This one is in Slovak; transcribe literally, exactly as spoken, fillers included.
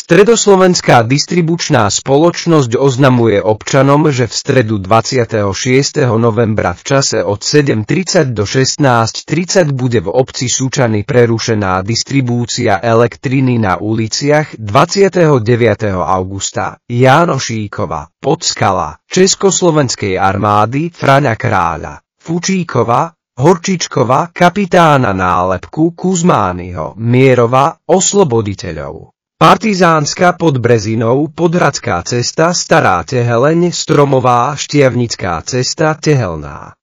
Stredoslovenská distribučná spoločnosť oznamuje občanom, že v stredu dvadsiateho šiesteho novembra v čase od sedem tridsať do šestnásť tridsať bude v obci Sučany prerušená distribúcia elektriny na uliciach dvadsiateho deviateho augusta Jánošíkova, Podskala, Československej armády Fraňa Kráľa, Fučíkova, Horčičkova, Kapitána Nálepku, Kuzmányho, Mierova, Osloboditeľov. Partizánska pod Brezinou, Podhradská cesta, Stará Teheleň, Stromová, Štiavnická cesta, Tehelná.